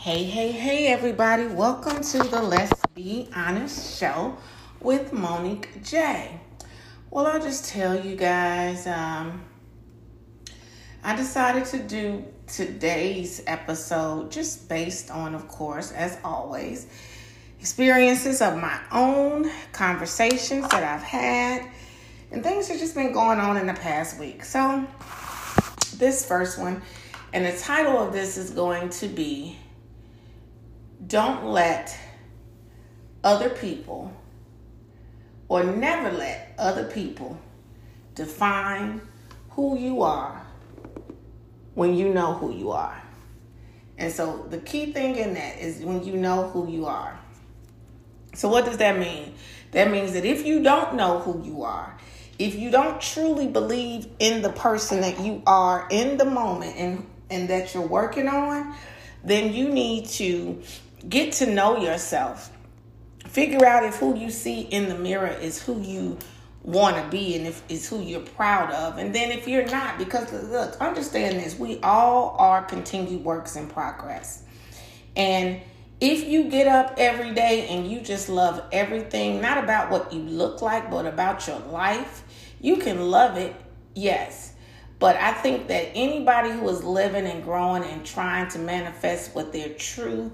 Hey, everybody. Welcome to the Let's Be Honest show with Monique J. Well, I'll just tell you guys, I decided to do today's episode just based on, of course, as always, experiences of my own, conversations that I've had, and things that just been going on in the past week. So, this first one, and the title of this is going to be, Don't let other people, or never let other people, define who you are when you know who you are. And so the key thing in that is when you know who you are. So what does that mean? That means that if you don't know who you are, if you don't truly believe in the person that you are in the moment and that you're working on, then you need to get to know yourself. Figure out if who you see in the mirror is who you want to be and if it's who you're proud of. And then if you're not, because look, understand this, we all are continued works in progress. And if you get up every day and you just love everything, not about what you look like, but about your life, you can love it, yes. But I think that anybody who is living and growing and trying to manifest what their true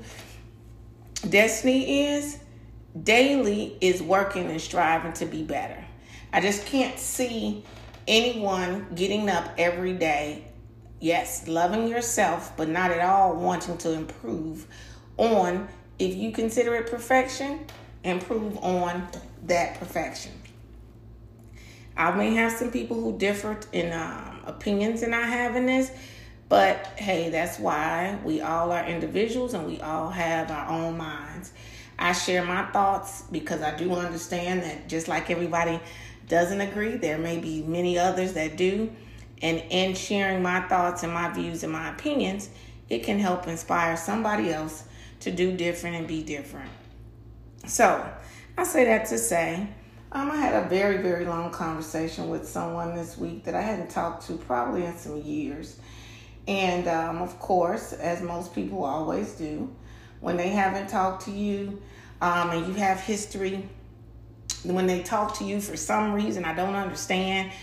destiny is, daily is working and striving to be better. I just can't see anyone getting up every day, yes, loving yourself, but not at all wanting to improve on, if you consider it perfection, improve on that perfection. I may have some people who differ in opinions than I have in this, but hey, that's why we all are individuals and we all have our own minds. I share my thoughts because I do understand that just like everybody doesn't agree, there may be many others that do. And in sharing my thoughts and my views and my opinions, it can help inspire somebody else to do different and be different. So I say that to say, I had a very, very long conversation with someone this week that I hadn't talked to probably in some years. And of course, as most people always do, when they haven't talked to you and you have history, when they talk to you for some reason, I don't understand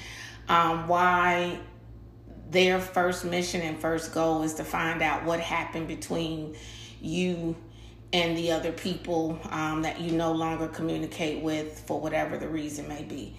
why their first mission and first goal is to find out what happened between you and the other people that you no longer communicate with for whatever the reason may be.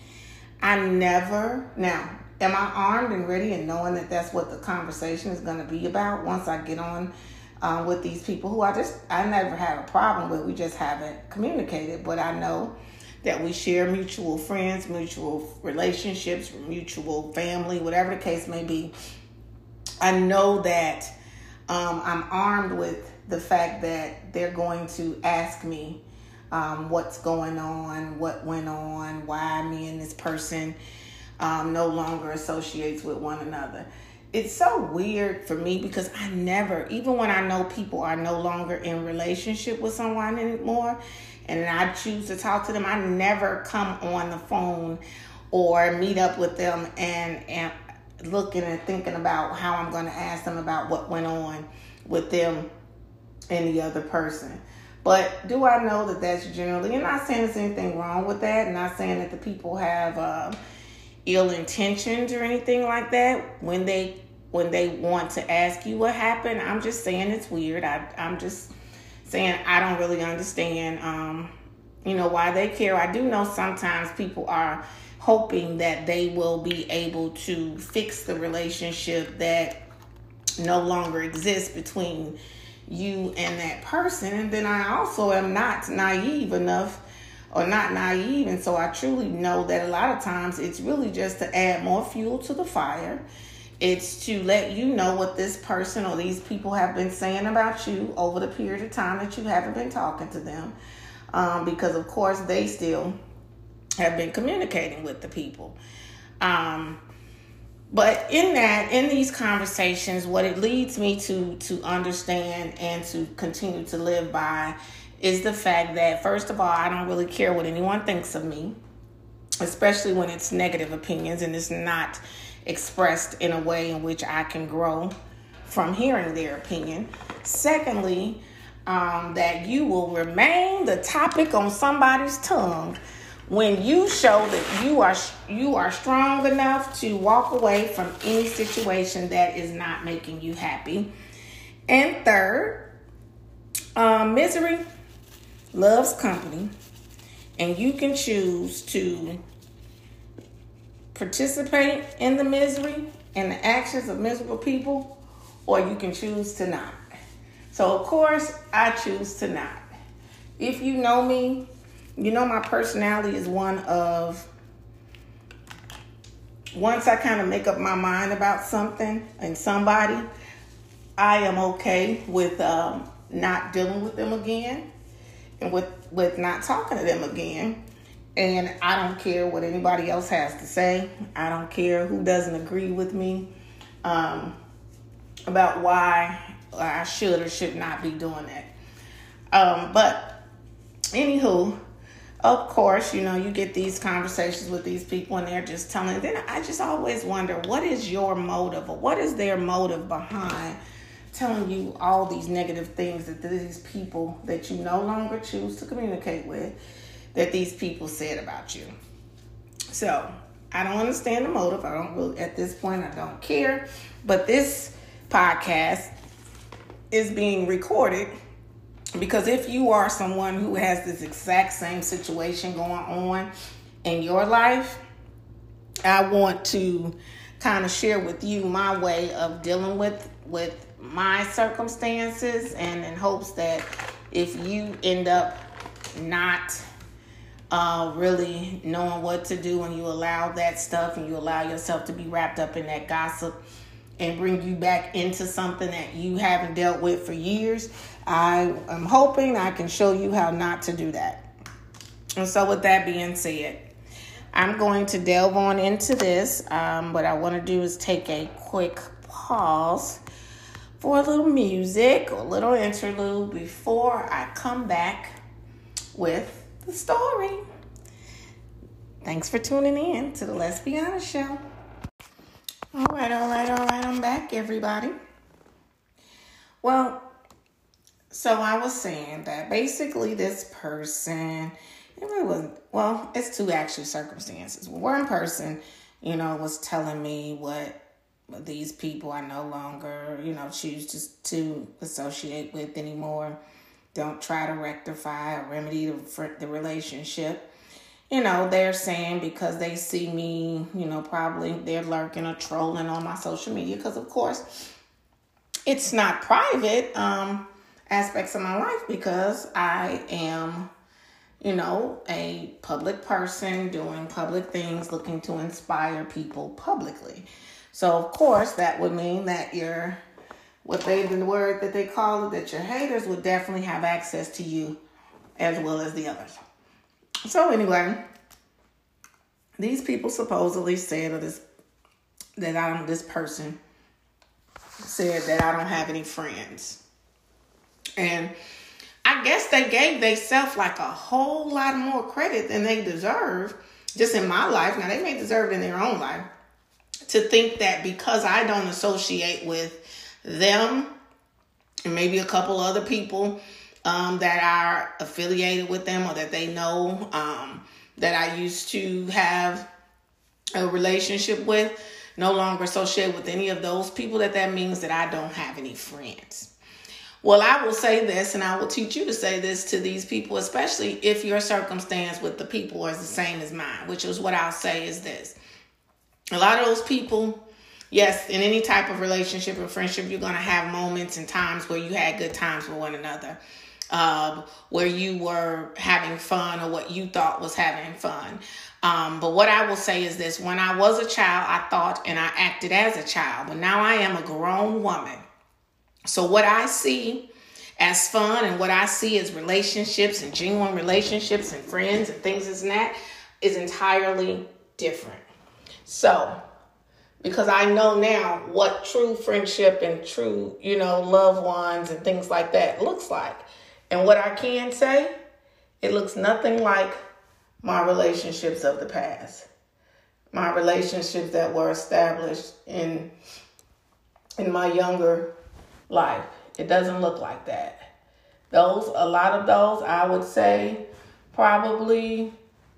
Now, am I armed and ready and knowing that that's what the conversation is going to be about once I get on with these people who I never had a problem with. We just haven't communicated, but I know that we share mutual friends, mutual relationships, mutual family, whatever the case may be. I know that I'm armed with the fact that they're going to ask me what's going on, what went on, why me and this person no longer associates with one another. It's so weird for me because I never, even when I know people are no longer in relationship with someone anymore, and I choose to talk to them, I never come on the phone or meet up with them and looking and thinking about how I'm going to ask them about what went on with them and the other person. But do I know that that's generally, and not saying there's anything wrong with that, and not saying that the people have ill intentions or anything like that when they want to ask you what happened. I'm just saying it's weird. I'm just saying I don't really understand why they care. I do know sometimes people are hoping that they will be able to fix the relationship that no longer exists between you and that person. And then I also am not naive enough, or not naive, and so I truly know that a lot of times it's really just to add more fuel to the fire. It's to let you know what this person or these people have been saying about you over the period of time that you haven't been talking to them, because of course they still have been communicating with the people. But in these conversations, what it leads me to understand and to continue to live by is the fact that, first of all, I don't really care what anyone thinks of me, especially when it's negative opinions and it's not expressed in a way in which I can grow from hearing their opinion. Secondly, that you will remain the topic on somebody's tongue when you show that you are strong enough to walk away from any situation that is not making you happy. And third, misery loves company, and you can choose to participate in the misery and the actions of miserable people, or you can choose to not. So, of course, I choose to not. If you know me, you know my personality is one of, once I kind of make up my mind about something and somebody, I am okay with not dealing with them again and with not talking to them again. And I don't care what anybody else has to say. I don't care who doesn't agree with me about why I should or should not be doing that. But anywho, of course, you get these conversations with these people and they're just telling. Then I just always wonder, what is your motive, or what is their motive behind telling you all these negative things that these people that you no longer choose to communicate with, that these people said about you. So I don't understand the motive. I don't really, at this point, I don't care. But this podcast is being recorded because if you are someone who has this exact same situation going on in your life, I want to kind of share with you my way of dealing with my circumstances, and in hopes that if you end up not really knowing what to do and you allow that stuff and you allow yourself to be wrapped up in that gossip and bring you back into something that you haven't dealt with for years, I am hoping I can show you how not to do that. And so with that being said, I'm going to delve on into this. What I want to do is take a quick pause for a little music, a little interlude before I come back with the story. Thanks for tuning in to the Let's Be Honest show. All right. I'm back, everybody. Well, so I was saying that basically this person, it really wasn't, well, it's two actually circumstances. One person, was telling me what these people I no longer, choose to associate with anymore. Don't try to rectify or remedy the relationship. They're saying because they see me, probably they're lurking or trolling on my social media. Because, of course, it's not private aspects of my life, because I am, a public person doing public things, looking to inspire people publicly. So, of course, that would mean that the word that they call it, that your haters would definitely have access to you as well as the others. So anyway, these people supposedly said this person said that I don't have any friends. And I guess they gave themselves like a whole lot more credit than they deserve, just in my life. Now, they may deserve it in their own life, to think that because I don't associate with them and maybe a couple other people that are affiliated with them, or that they know that I used to have a relationship with, no longer associate with any of those people, that means that I don't have any friends. Well, I will say this, and I will teach you to say this to these people, especially if your circumstance with the people is the same as mine, which is what I'll say is this. A lot of those people, yes, in any type of relationship or friendship, you're going to have moments and times where you had good times with one another, where you were having fun, or what you thought was having fun. But what I will say is this: when I was a child, I thought and I acted as a child, but now I am a grown woman. So what I see as fun and what I see as relationships and genuine relationships and friends and things as that is entirely different. So, because I know now what true friendship and true, loved ones and things like that looks like. And what I can say, it looks nothing like my relationships of the past. My relationships that were established in my younger life. It doesn't look like that. A lot of those, I would say probably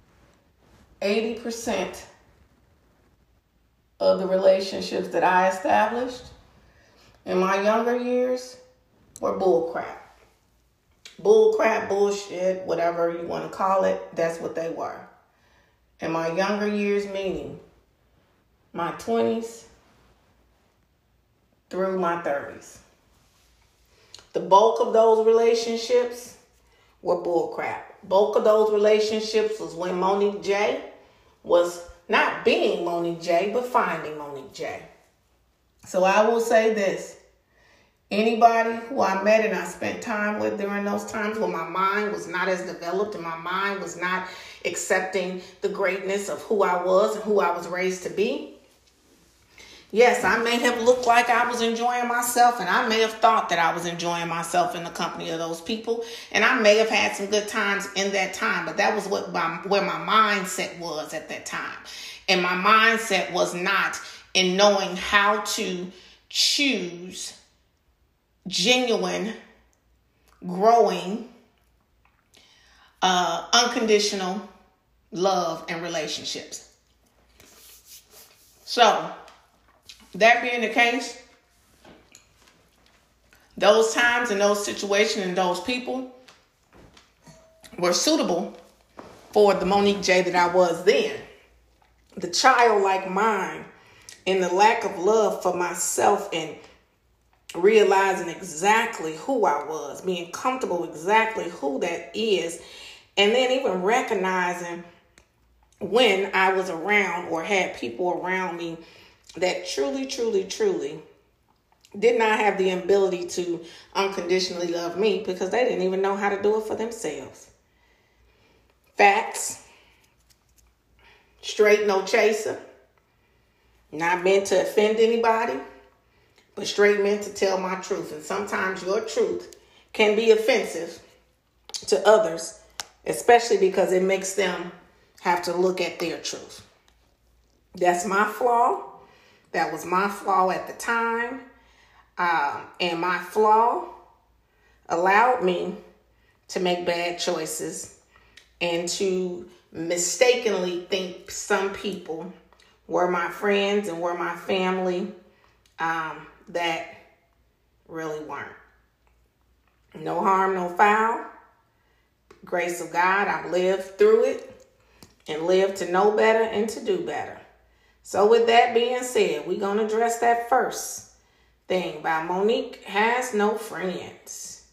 80% of the relationships that I established in my younger years were bullcrap. Bullcrap, bullshit, whatever you want to call it, that's what they were. In my younger years, meaning my 20s through my 30s. The bulk of those relationships were bullcrap. Bulk of those relationships was when Monique J was not being Monique J, but finding Monique J. So I will say this. Anybody who I met and I spent time with during those times when my mind was not as developed and my mind was not accepting the greatness of who I was and who I was raised to be, yes, I may have looked like I was enjoying myself, and I may have thought that I was enjoying myself in the company of those people, and I may have had some good times in that time, but that was where my mindset was at that time. And my mindset was not in knowing how to choose genuine, growing, unconditional love and relationships. So, that being the case, those times and those situations and those people were suitable for the Monique J that I was then. The childlike mind and the lack of love for myself and realizing exactly who I was, being comfortable exactly who that is, and then even recognizing when I was around or had people around me that truly, truly, truly did not have the ability to unconditionally love me because they didn't even know how to do it for themselves. Facts. Straight, no chaser. Not meant to offend anybody, but straight meant to tell my truth. And sometimes your truth can be offensive to others, especially because it makes them have to look at their truth. That's my flaw. That was my flaw at the time. And my flaw allowed me to make bad choices and to mistakenly think some people were my friends and were my family that really weren't. No harm, no foul. Grace of God, I've lived through it and lived to know better and to do better. So with that being said, we're going to address that first thing by Monique Has No Friends.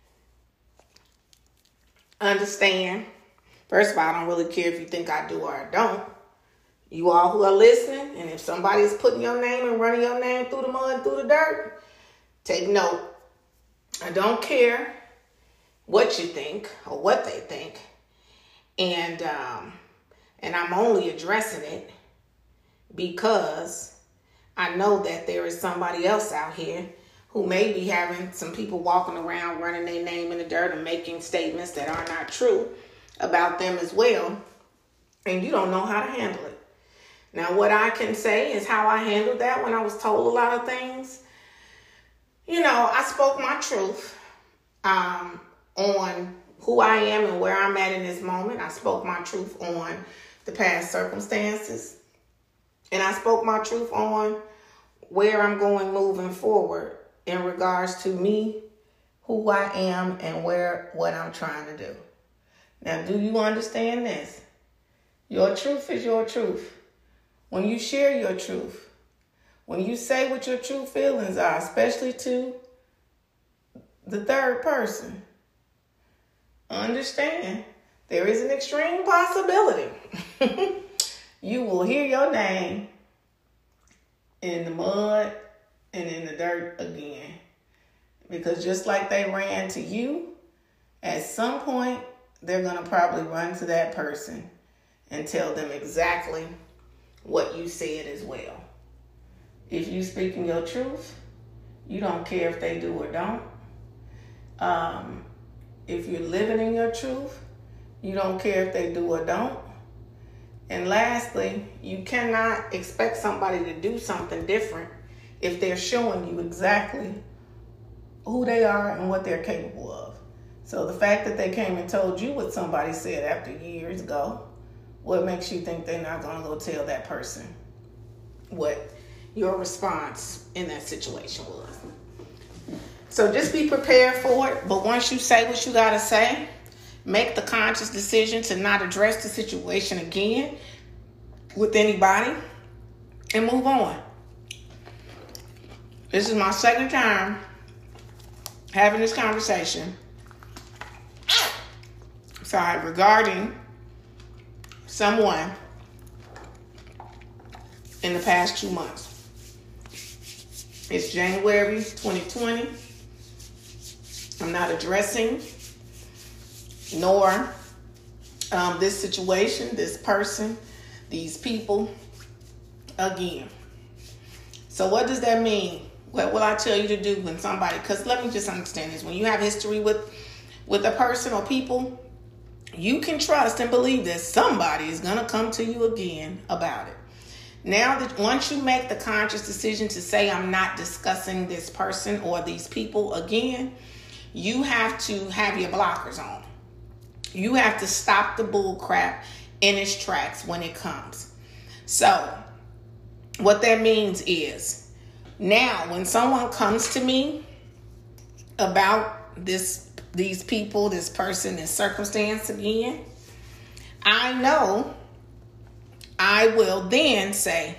Understand, first of all, I don't really care if you think I do or I don't. You all who are listening, and if somebody is putting your name and running your name through the mud and through the dirt, take note. I don't care what you think or what they think. And I'm only addressing it because I know that there is somebody else out here who may be having some people walking around running their name in the dirt and making statements that are not true about them as well. And you don't know how to handle it. Now, what I can say is how I handled that when I was told a lot of things. You know, I spoke my truth on who I am and where I'm at in this moment. I spoke my truth on the past circumstances. And I spoke my truth on where I'm going moving forward in regards to me, who I am, and what I'm trying to do. Now, do you understand this? Your truth is your truth. When you share your truth, when you say what your true feelings are, especially to the third person, understand there is an extreme possibility you will hear your name in the mud and in the dirt again. Because just like they ran to you, at some point, they're going to probably run to that person and tell them exactly what you said as well. If you speaking your truth, you don't care if they do or don't. If you're living in your truth, you don't care if they do or don't. And lastly, you cannot expect somebody to do something different if they're showing you exactly who they are and what they're capable of. So the fact that they came and told you what somebody said after years ago, what makes you think they're not going to go tell that person what your response in that situation was? So just be prepared for it. But once you say what you got to say, make the conscious decision to not address the situation again with anybody and move on. This is my second time having this conversation. Regarding someone in the past 2 months. It's January 2020. I'm not addressing nor this situation, this person, these people again. So what does that mean? What will I tell you to do when somebody, because let me just understand this. When you have history with a person or people, you can trust and believe that somebody is going to come to you again about it. Now that once you make the conscious decision to say, I'm not discussing this person or these people again, you have to have your blockers on. You have to stop the bull crap in its tracks when it comes. So what that means is, now when someone comes to me about these people, this person, this circumstance again, I know I will then say,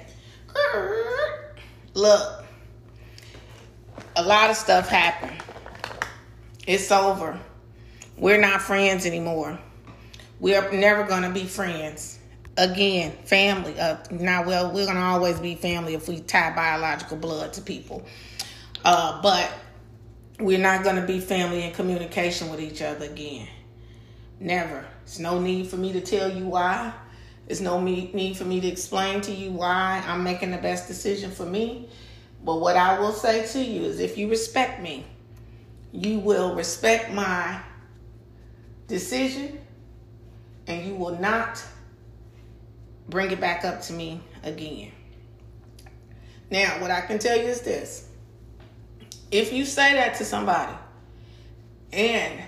look, a lot of stuff happened. It's over. We're not friends anymore. We're never going to be friends again. Family. We're going to always be family if we tie biological blood to people. But we're not going to be family in communication with each other again. Never. There's no need for me to tell you why. There's no need for me to explain to you why I'm making the best decision for me. But what I will say to you is, if you respect me, you will respect my decision and you will not bring it back up to me again. Now, what I can tell you is this. If you say that to somebody and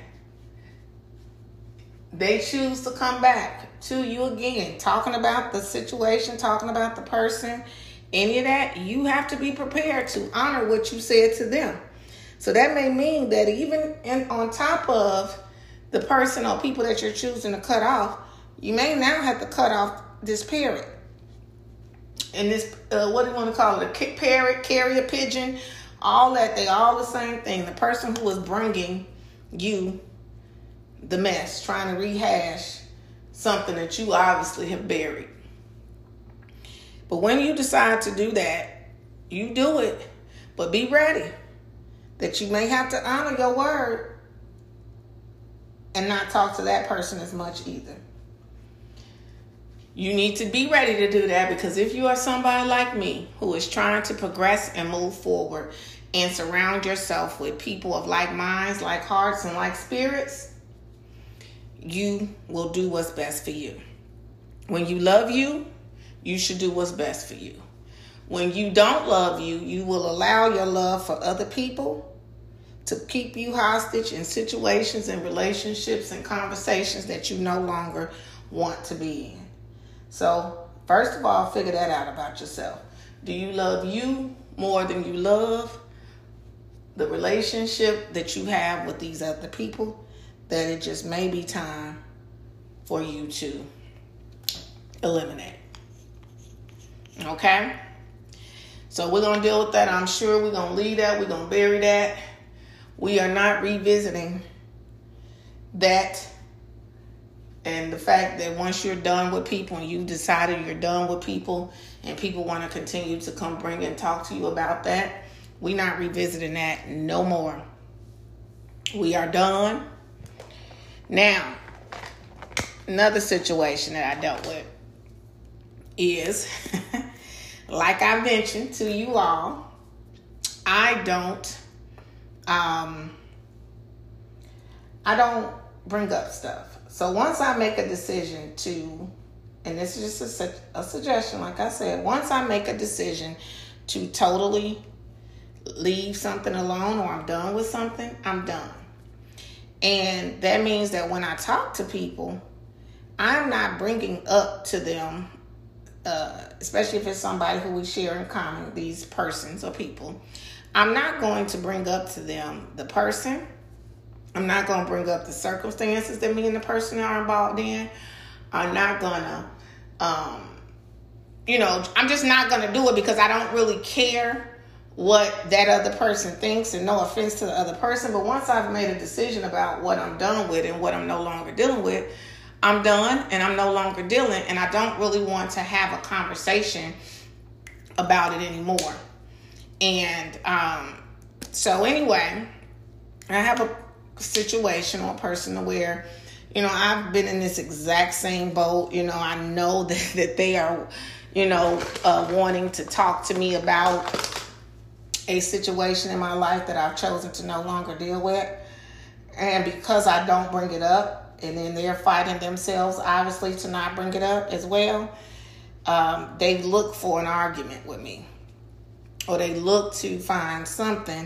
they choose to come back to you again, talking about the situation, talking about the person, any of that, you have to be prepared to honor what you said to them. So that may mean that even on top of the person or people that you're choosing to cut off, you may now have to cut off this parrot. And this, what do you want to call it? A parrot, carrier pigeon, all that, they all the same thing. The person who is bringing you the mess, trying to rehash something that you obviously have buried. But when you decide to do that, you do it. But be ready that you may have to honor your word and not talk to that person as much either. You need to be ready to do that, because if you are somebody like me who is trying to progress and move forward and surround yourself with people of like minds, like hearts, and like spirits, you will do what's best for you. When you love you, you should do what's best for you. When you don't love you, you will allow your love for other people to keep you hostage in situations and relationships and conversations that you no longer want to be in. So, first of all, figure that out about yourself. Do you love you more than you love the relationship that you have with these other people? That it just may be time for you to eliminate. Okay? So we're going to deal with that. I'm sure we're going to leave that. We're going to bury that. We are not revisiting that. And the fact that once you're done with people and you've decided you're done with people and people want to continue to come bring and talk to you about that, we're not revisiting that no more. We are done. Now, another situation that I dealt with is, like I mentioned to you all, I don't bring up stuff. So once I make a decision to, and this is just a suggestion, like I said, once I make a decision to totally leave something alone or I'm done with something, I'm done. And that means that when I talk to people, I'm not bringing up to them, especially if it's somebody who we share in common, these persons or people, I'm not going to bring up to them the person. I'm not going to bring up the circumstances that me and the person are involved in. I'm not going to, I'm just not going to do it because I don't really care what that other person thinks, and no offense to the other person. But once I've made a decision about what I'm done with and what I'm no longer dealing with, I'm done and I'm no longer dealing, and I don't really want to have a conversation about it anymore. And so anyway, I have a situation or a person where, I've been in this exact same boat. I know that they are, wanting to talk to me about a situation in my life that I've chosen to no longer deal with. And because I don't bring it up, and then they're fighting themselves, obviously, to not bring it up as well, they look for an argument with me. Or they look to find something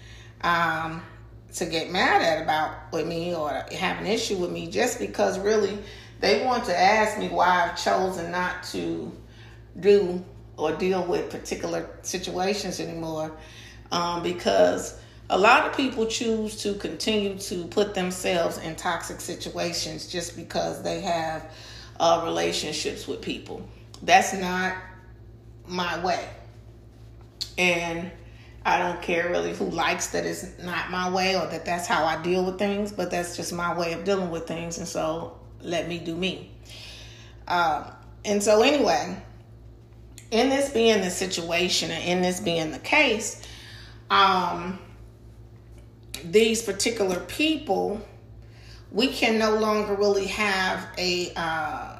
to get mad at about with me or have an issue with me, just because really they want to ask me why I've chosen not to do or deal with particular situations anymore, because a lot of people choose to continue to put themselves in toxic situations just because they have relationships with people. That's not my way. And I don't care really who likes that it's not my way or that that's how I deal with things, but that's just my way of dealing with things. And so let me do me. And so anyway, in this being the situation and in this being the case, these particular people, we can no longer really have the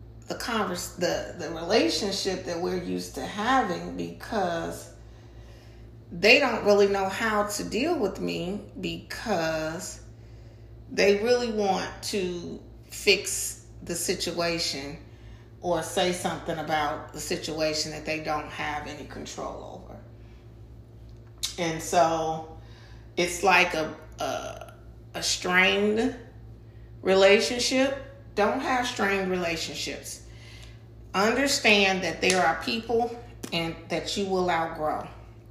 relationship that we're used to having, because they don't really know how to deal with me, because they really want to fix the situation or say something about the situation that they don't have any control over. And so it's like a strained relationship. Don't have strained relationships. Understand that there are people and that you will outgrow,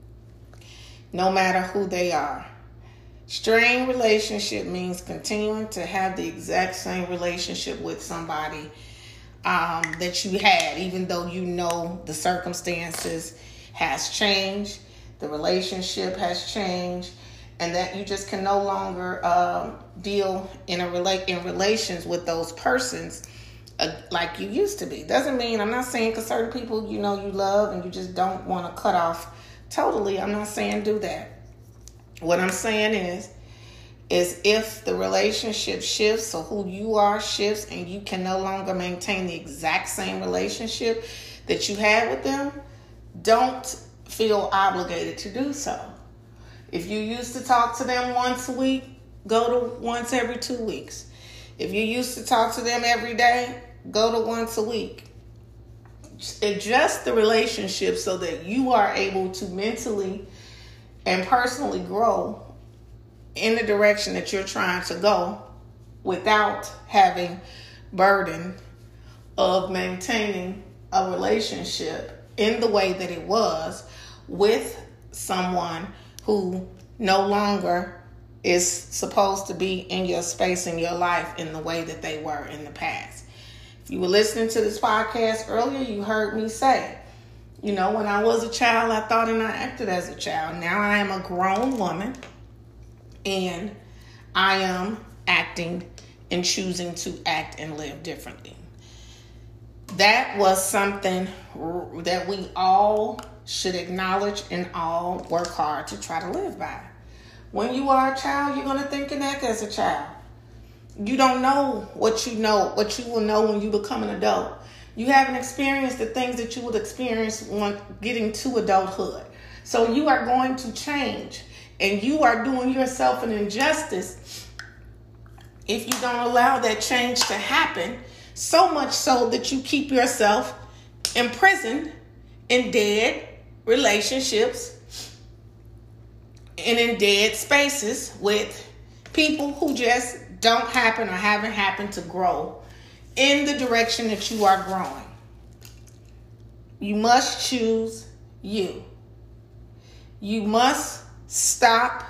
no matter who they are. Strained relationship means continuing to have the exact same relationship with somebody that you had, even though the circumstances has changed, the relationship has changed, and that you just can no longer deal in relations with those persons like you used to be. Doesn't mean, I'm not saying because certain people you love and you just don't want to cut off totally. I'm not saying do that. What I'm saying is if the relationship shifts or who you are shifts and you can no longer maintain the exact same relationship that you had with them, don't feel obligated to do so. If you used to talk to them once a week, go to once every 2 weeks. If you used to talk to them every day, go to once a week. Adjust the relationship so that you are able to mentally and personally grow in the direction that you're trying to go without having burden of maintaining a relationship in the way that it was with someone who no longer is supposed to be in your space in your life in the way that they were in the past. If you were listening to this podcast earlier, you heard me say, when I was a child, I thought and I acted as a child. Now I am a grown woman and I am acting and choosing to act and live differently. That was something that we all should acknowledge and all work hard to try to live by. When you are a child, you're going to think and act as a child. You don't know what you will know when you become an adult. You haven't experienced the things that you would experience when getting to adulthood. So you are going to change, and you are doing yourself an injustice if you don't allow that change to happen, so much so that you keep yourself imprisoned in dead relationships and in dead spaces with People who just don't happen or haven't happened to grow in the direction that you are growing. You must choose you. You must stop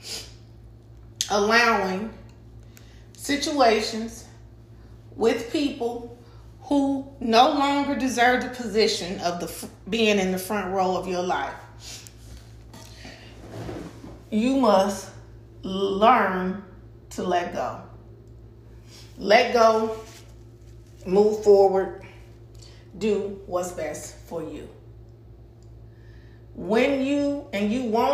allowing situations with people who no longer deserve the position of being in the front row of your life. You must learn to let go. Let go, move forward, do what's best for you. You won't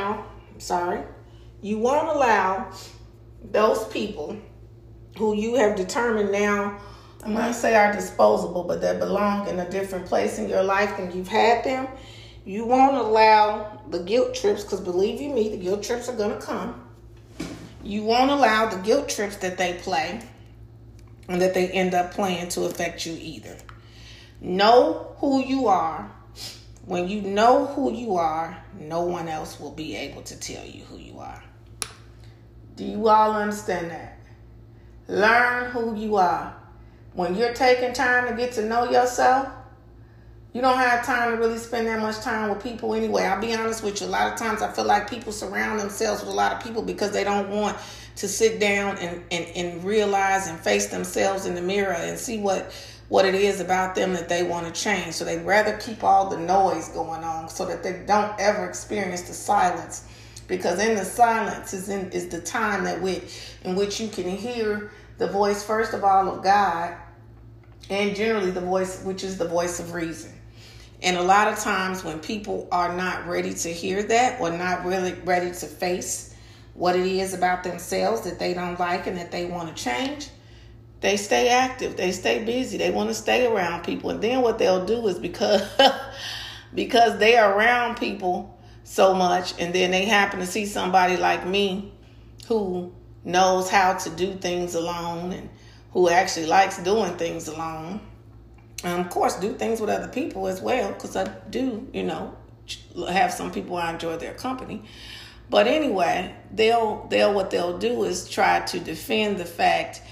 allow those people who you have determined now, I'm going to say are disposable, but that belong in a different place in your life than you've had them. You won't allow the guilt trips, because believe you me, the guilt trips are going to come. You won't allow the guilt trips that they play and that they end up playing to affect you either. Know who you are. When you know who you are, no one else will be able to tell you who you are. Do you all understand that? Learn who you are. When you're taking time to get to know yourself, you don't have time to really spend that much time with people anyway. I'll be honest with you. A lot of times I feel like people surround themselves with a lot of people because they don't want to sit down and realize and face themselves in the mirror and see what it is about them that they want to change. So they'd rather keep all the noise going on so that they don't ever experience the silence. Because in the silence is the time in which you can hear the voice, first of all, of God, and generally the voice, which is the voice of reason. And a lot of times when people are not ready to hear that, or not really ready to face what it is about themselves that they don't like and that they want to change, they stay active, they stay busy, they want to stay around people. And then what they'll do is because they are around people so much, and then they happen to see somebody like me who knows how to do things alone and who actually likes doing things alone. And of course, do things with other people as well, because I do, have some people I enjoy their company. But anyway, what they'll do is try to defend the fact,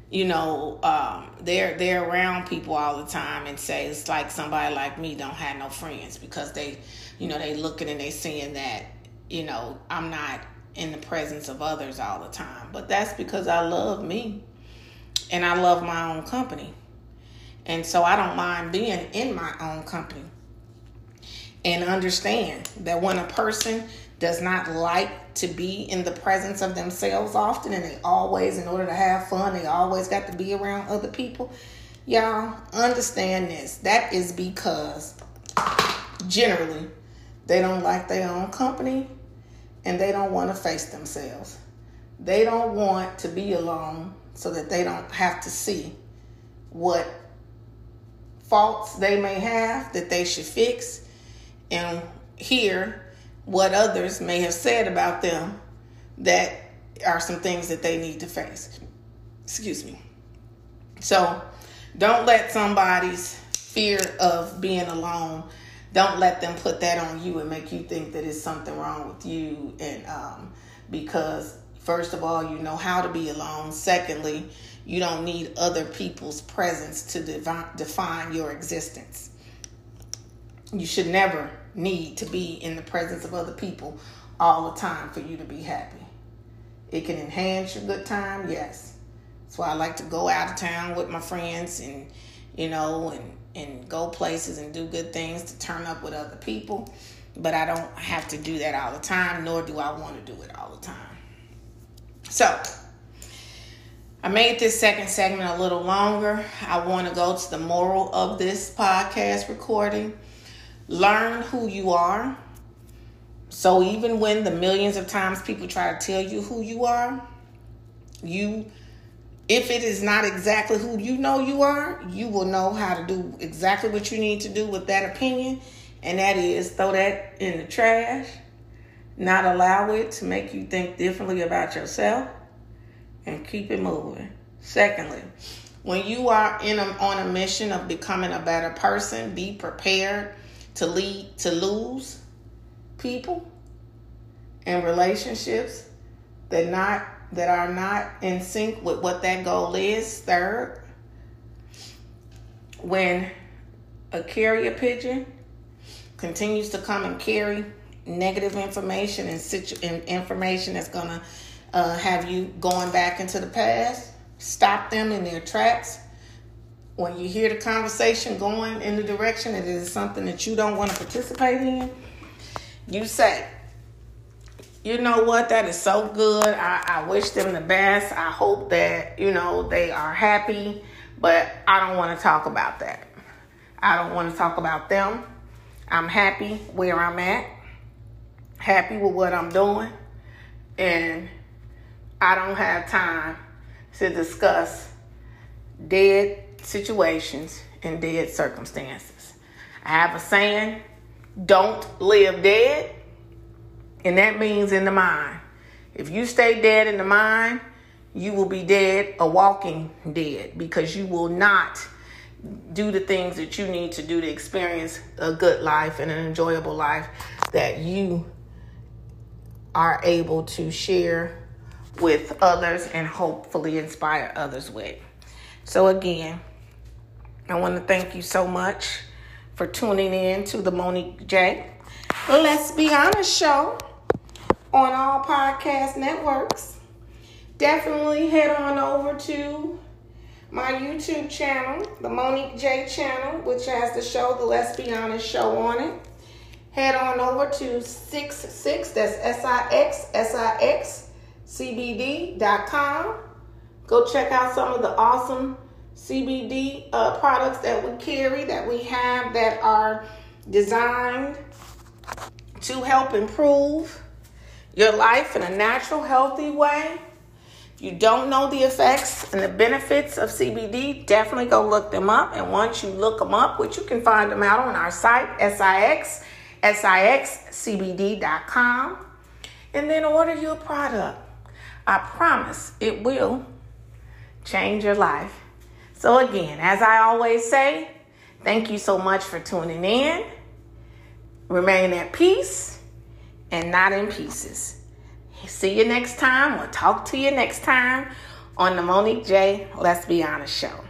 they're around people all the time and say it's like somebody like me don't have no friends because they looking and they seeing that, I'm not in the presence of others all the time. But that's because I love me and I love my own company. And so I don't mind being in my own company, and understand that when a person does not like to be in the presence of themselves often, and they always, in order to have fun, they always got to be around other people. Y'all understand this. That is because generally they don't like their own company and they don't want to face themselves. They don't want to be alone so that they don't have to see what faults they may have that they should fix, and hear what others may have said about them that are some things that they need to face. Excuse me. So don't let somebody's fear of being alone, don't let them put that on you and make you think that it's something wrong with you. And because first of all, you know how to be alone. Secondly, you don't need other people's presence to define your existence. You should never need to be in the presence of other people all the time for you to be happy. It can enhance your good time, yes. That's why I like to go out of town with my friends and, and go places and do good things to turn up with other people. But I don't have to do that all the time, nor do I want to do it all the time. So, I made this second segment a little longer. I want to go to the moral of this podcast recording. Learn who you are. So even when the millions of times people try to tell you who you are, if it is not exactly who you know you are, you will know how to do exactly what you need to do with that opinion. And that is throw that in the trash, not allow it to make you think differently about yourself, and keep it moving. Secondly, when you are on a mission of becoming a better person, be prepared to lose people and relationships that are not in sync with what that goal is. Third, when a carrier pigeon continues to come and carry negative information and information that's going to have you going back into the past, stop them in their tracks. When you hear the conversation going in the direction that it is something that you don't want to participate in, you say, you know what, that is so good. I wish them the best. I hope that, they are happy, but I don't want to talk about that. I don't want to talk about them. I'm happy where I'm at, happy with what I'm doing, and I don't have time to discuss dead situations and dead circumstances. I have a saying, don't live dead, and that means in the mind. If you stay dead in the mind, you will be dead, a walking dead, because you will not do the things that you need to do to experience a good life and an enjoyable life that you are able to share with others and hopefully inspire others with. So again, I want to thank you so much for tuning in to the Monique J. Let's Be Honest show on all podcast networks. Definitely head on over to my YouTube channel, the Monique J channel, which has the show, the Let's Be Honest show on it. Head on over to 66, that's SIXCBD.com. Go check out some of the awesome CBD products that we carry, that we have, that are designed to help improve your life in a natural, healthy way. If you don't know the effects and the benefits of CBD, definitely go look them up. And once you look them up, which you can find them out on our site, SIXCBD.com, and then order your product. I promise it will change your life. So again, as I always say, thank you so much for tuning in. Remain at peace and not in pieces. See you next time, or talk to you next time on the Monique J. Let's Be Honest show.